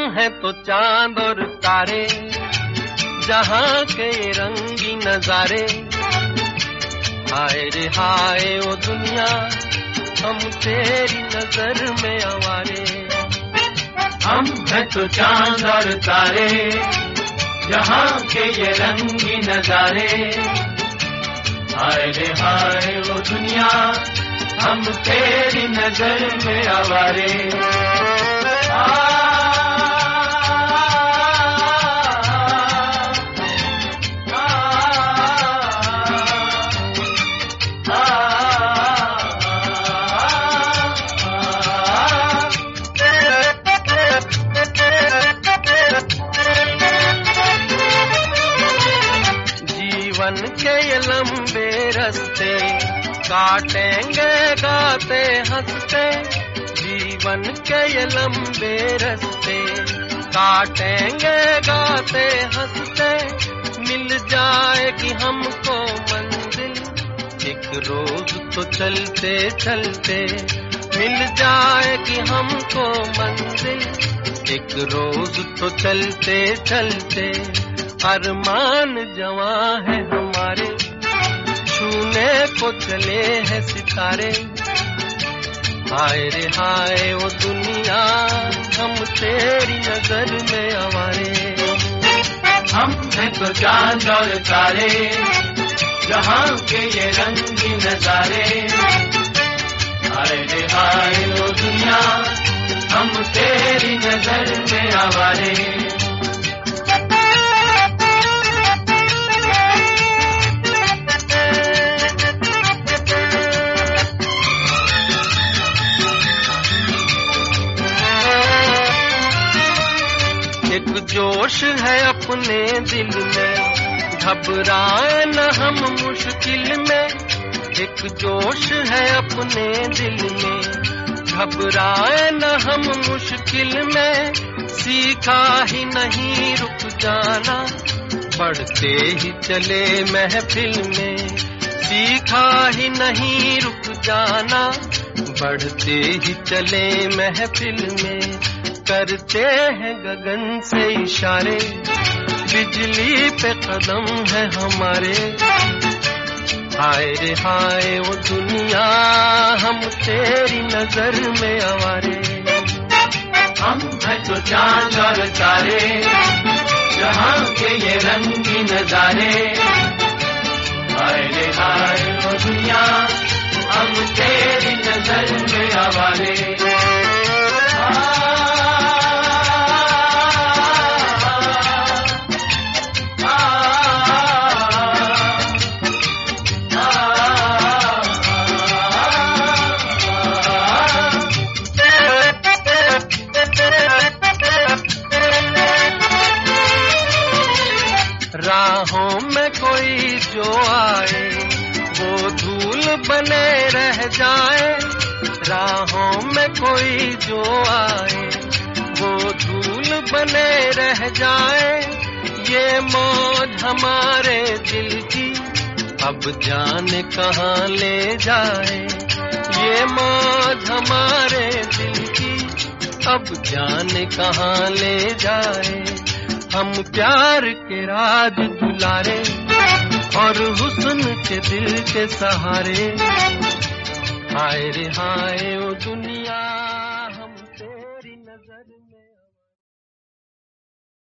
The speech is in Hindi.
हैं तो चांद और तारे, जहां के रंगी नजारे। हाय रे हाय ओ दुनिया, हम तेरी नजर में आवारे। हम हैं तो चांद और तारे, जहां के ये रंगी नजारे। हाय रे हाय ओ दुनिया, हम तेरी नजर में आवारे। जीवन के ये लंबे रास्ते काटेंगे गाते हंसते। जीवन के ये लंबे रास्ते काटेंगे गाते हंसते। मिल जाएगी हमको मंजिल एक रोज तो चलते चलते। मिल जाएगी हमको मंजिल एक रोज तो चलते चलते। अरमान जवां है हमारे, छूने को चले हैं सितारे। हाय रे हाय ओ दुनिया, हम तेरी नजर में आवारे। हम हैं तो चांद और तारे, जहां के ये रंगी नजारे। हाय रे हाय ओ दुनिया, हम तेरी नजर में आवारे। एक जोश है अपने दिल में, घबराए न हम मुश्किल में। एक जोश है अपने दिल में, घबराए न हम मुश्किल में। सीखा ही नहीं रुक जाना, बढ़ते ही चले महफिल में। सीखा ही नहीं रुक जाना, बढ़ते ही चले महफिल में। करते हैं गगन से इशारे, बिजली पे कदम है हमारे। हाय रे हाय वो दुनिया, हम तेरी नजर में आवारे। हम हैं तो चांद और तारे, जहां के ये रंगी नजारे। हाय रे हाय वो दुनिया, हम तेरी नजर में आवारे। राहों में कोई जो आए, वो धूल बने रह जाए। राहों में कोई जो आए, वो धूल बने रह जाए। ये मौज हमारे दिल की अब जाने कहाँ ले जाए। ये मौज हमारे दिल की अब जाने कहाँ ले जाए। हम प्यार के राज दुलारे, और हुस्न के दिल के सहारे। हाय रे हाय ओ दुनिया।